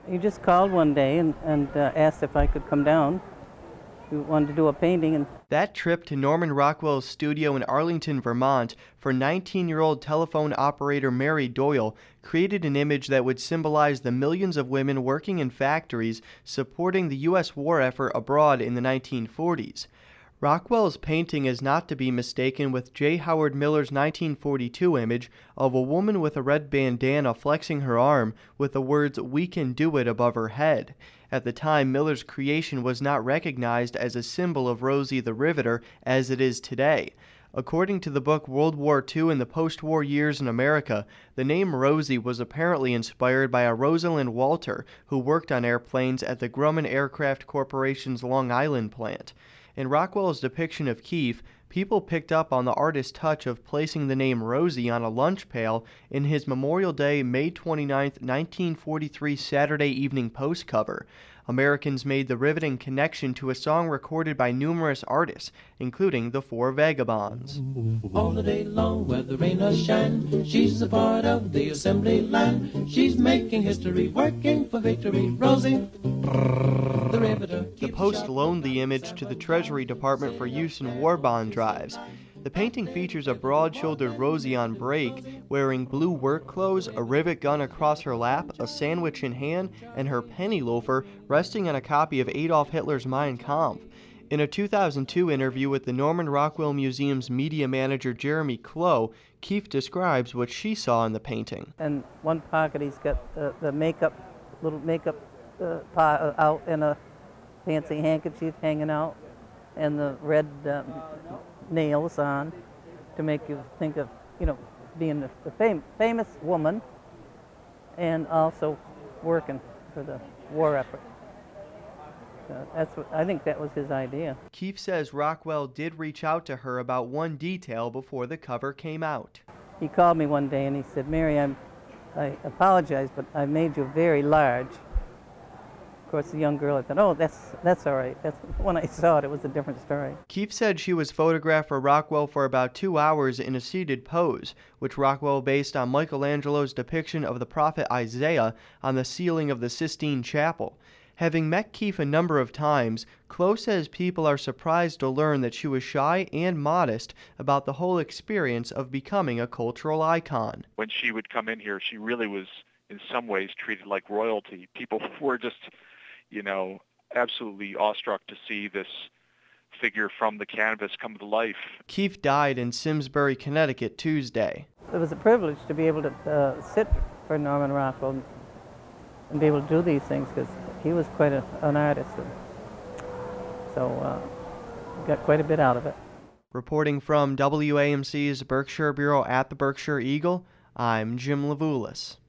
He just called one day and asked if I could come down. He wanted to do a painting. And that trip to Norman Rockwell's studio in Arlington, Vermont, for 19-year-old telephone operator Mary Doyle created an image that would symbolize the millions of women working in factories supporting the U.S. war effort abroad in the 1940s. Rockwell's painting is not to be mistaken with J. Howard Miller's 1942 image of a woman with a red bandana flexing her arm with the words "We can do it" above her head. At the time, Miller's creation was not recognized as a symbol of Rosie the Riveter as it is today. According to the book World War II and the Post-War Years in America, the name Rosie was apparently inspired by a Rosalind Walter who worked on airplanes at the Grumman Aircraft Corporation's Long Island plant. In Rockwell's depiction of Keefe, people picked up on the artist's touch of placing the name Rosie on a lunch pail in his Memorial Day, May 29, 1943 Saturday Evening Post cover. Americans made the riveting connection to a song recorded by numerous artists, including the Four Vagabonds. All the day long, where the rain or shine, she's a part of the assembly line. She's making history, working for victory. Rosie, the Riveter. The Post loaned the image to the Treasury Department for use in war bond drives. The painting features a broad-shouldered Rosie on break, wearing blue work clothes, a rivet gun across her lap, a sandwich in hand, and her penny loafer resting on a copy of Adolf Hitler's Mein Kampf. In a 2002 interview with the Norman Rockwell Museum's media manager Jeremy Clough, Keefe describes what she saw in the painting. in one pocket he's got the makeup, little makeup pot out, and a fancy handkerchief hanging out, and the red nails on to make you think of, being a famous woman and also working for the war effort. I think that was his idea. Keefe says Rockwell did reach out to her about one detail before the cover came out. He called me one day and he said, "Mary, I apologize, but I made you very large." Of course, the young girl, I thought, "Oh, that's all right." When I saw it, it was a different story. Keefe said she was photographed for Rockwell for about 2 hours in a seated pose, which Rockwell based on Michelangelo's depiction of the prophet Isaiah on the ceiling of the Sistine Chapel. Having met Keefe a number of times, Clough says people are surprised to learn that she was shy and modest about the whole experience of becoming a cultural icon. When she would come in here, she really was, in some ways, treated like royalty. People were just, absolutely awestruck to see this figure from the canvas come to life. Keefe died in Simsbury, Connecticut, Tuesday. It was a privilege to be able to sit for Norman Rockwell and be able to do these things, because he was quite an artist. So got quite a bit out of it. Reporting from WAMC's Berkshire Bureau at the Berkshire Eagle, I'm Jim Levulis.